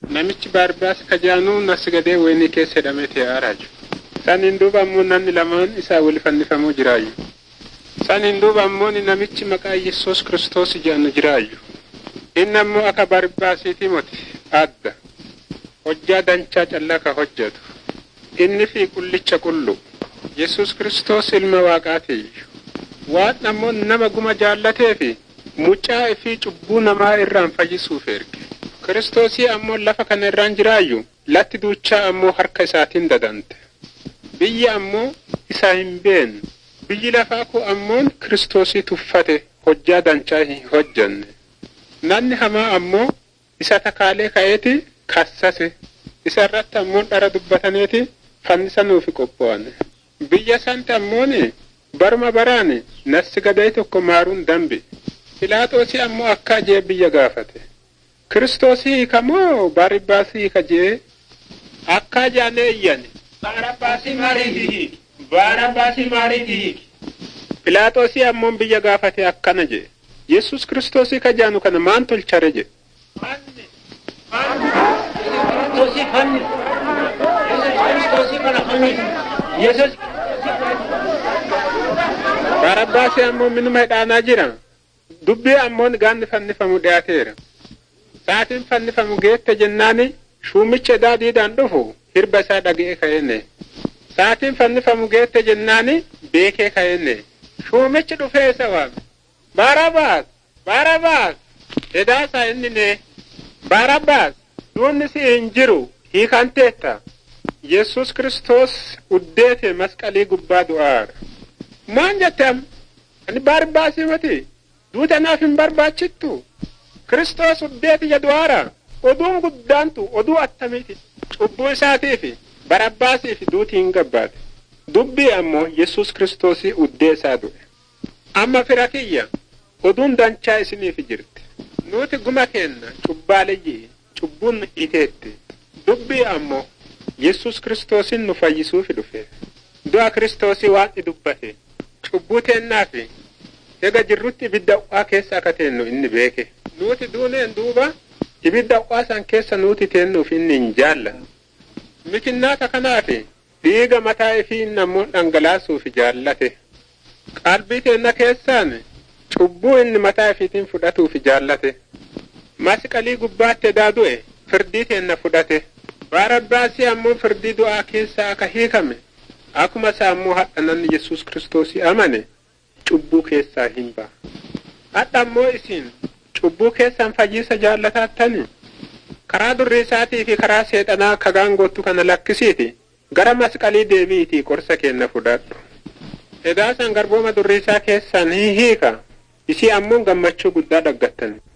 namichi Barbaas kajaanuu nasgadee wayni keessa hidhamee araaju. Saniin duuba ammoo namni lamaan isaa wal fannifamuu jiraayu. Saniin duuba ammoo namichi maqaa Yesuus Kiristoos jedhamu jiraayu. Inni ammoo akka Barbaasiiti moti adda. Hojjaa danchaa callaa ka hojjetu. Inni fi qullicha qullu. Yesuus Kiristoos ilma Waaqaati. Waan ammoo nama guma jaallatee fi mucaa fi cubbuu namaa irraan fayyisuuf erge. Kiristoosii ammoo lafa kana irraan jiraayu latti duuchaa ammoo harka isaatiin dadante. Biyya ammoo isaa hin beekne. Biyyi lafaa ku ammoo Kiristoosii tuffate hojjaa danchaa hin hojjanne. Namni hamaa ammoo isa takaalee ka'eeti kassase. Isa irratti ammoo dhara dubbataneeti fannisanuufi qopho'ane. Biyya santi ammooni barma baraani nasgadee tokko maaruun dambi. Pilaaxoosii ammoo akka jee biyya gaafate. Kiristoosii kamoo Barbaasii kajee akka jaanee iyyane. Barbaasii maariitii. Barbaasii maariitii. Pilaaxoosii ammoo biyya gaafate akkana jee. Yesuus Kiristoosii kajaanu kana maan tolchare jee. Barbaasii ammoo minuma hidhaanaa jira. Dubbii ammoon gaanni fannifamu dhiyaateera. Saatiin fannifamu geette jennaani shuumicha daadiidhaan dhufu hirba isaa dhaga'ee ka'enne. Saatiin fannifamu geette jennaani beekee ka'enne. Shuumichi dhufee isa waame. Barbaas! Barbaas! Edaasaa inni ne. Barbaas! Duunni si hin jiru hiikan teetta. Yesuus Kiristoos uddeete masqalii gubbaa du'aara. Maan jettam? Ani Barbaasii mati. Duuta naaf hin barbaachittu. Kiristoos uddeeti jedhuwaara. Oduun guddaantu oduu attamiiti. Cubbuu isaatiifi Barabbaasiifi duuti hin gabbaate. Dubbii ammoo Yesuus Kiristoosii uddee isaa du'e. Amma fira kiyya oduun danchaa isiniif jirti. Nuti guma kenna cubbaaleyyii cubbuun iteetti. Dubbii ammoo Yesuus Kiristoosin nu fayyisuufi dhufe. Du'a Kiristoosii waan dubbate. Cubbuu teennaafi ega jirrutti ibidda u'aa keessa akka teennu inni beeke. Nuti duuneen duuba ibidda u'aa san keessa nuti teennuuf inni hin jaallanne. Mikinnaata kanaafi dhiiga mataa ifii inni ammoo dhangalaasuuf jaallate. Qalbii teenna keessaan cubbuu inni mataa ifiitiin fudhatuuf jaallate. Masqalii gubbaatti du'e firdii teenna fudhate. Barabbaasii ammoo firdii du'aa keessaa akka hiikame. Akkuma isaa ammoo hadha namni Yesuus Kiristoosii amane cubbuu keessaa hin ba'a. Hadha ammoo isin cubbuu keessaan fayyisa jaallatattani. Karaa durri isaatii fi karaa seexanaa akka gaangottu kana lakkisiiti. Gara masqalii deebiitii qorsa kenna fudhadhu. Edaasan garbooma durri isaa keessaan hiika. Isii ammoo gammachuu guddaa dhaggattani.